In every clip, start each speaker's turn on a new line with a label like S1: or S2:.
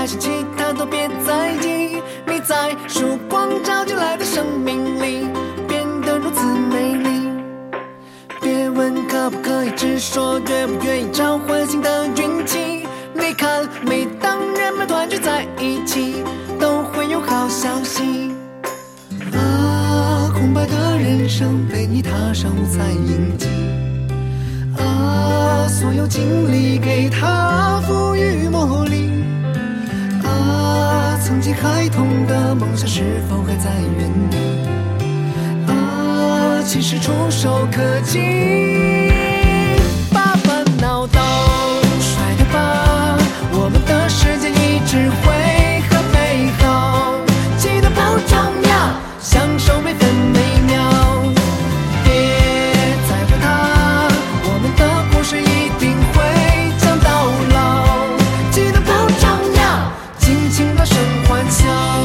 S1: 开始，其他都别在意。你在曙光照进来的生命里变得如此美丽。别问可不可以，只说愿不愿意召唤新的运气。你看，每当人们团聚在一起，都会有好消息。空白的人生被你踏上五彩印记。所有经历给它赋予魔力。曾经孩童的梦想是否还在原地？其实触手可及。把烦恼都甩掉吧，我们的世界一直会很美好。记得不重要，享受每分每秒。别在乎它，我们的故事一定会讲到老。记得不重要，尽情大声欢笑。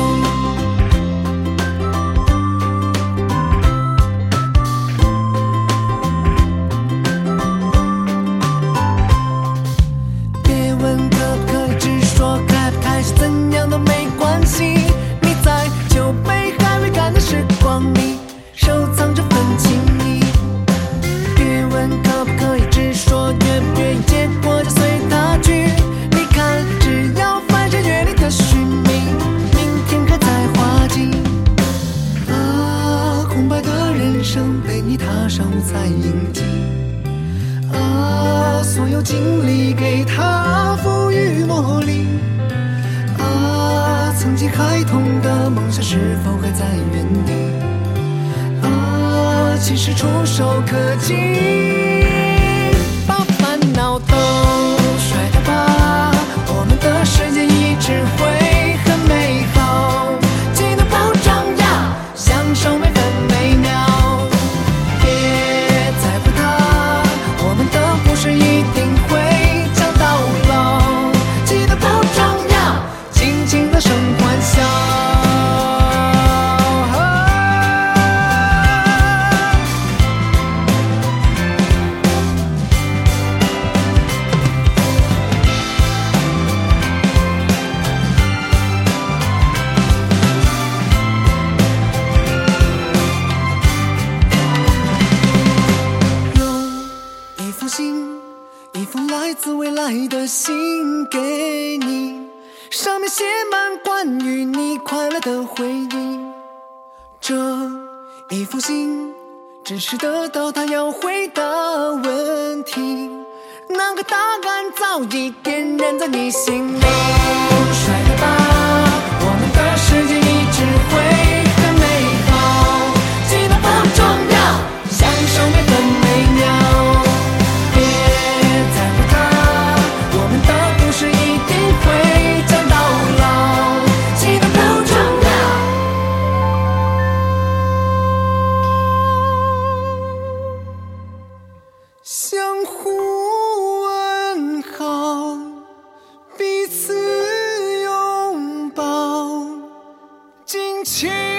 S1: 别问可不可以，只说开不开始，怎样都没关系。你在酒杯还未干的时光里收藏这份情谊。别问可不可以，只说愿不愿意，结果就随他去。你看，只要翻山越岭的寻觅，明天还在花季。空白的人生被你踏上五彩印记。所有经历给它赋予魔力。曾经孩童的梦想是否还在原地？其实触手可及。把烦恼都甩掉吧，我们的世界一直会很美好。记得不重要，享受每分每秒。别在乎它，我们的故事一定会讲到老。记得不重要，尽情大声欢笑。有一封信，一封来自未来的信给你，上面写满关于你快乐的回忆。这一封信只是得到他要回答问题，那个答案早已点燃在你心里。甩掉吧，我们的世界一直会很美好。记得不重要，享受每分每秒。别在乎它，我们的故事一定会讲到老。记得不重要，相互问好，彼此拥抱，尽情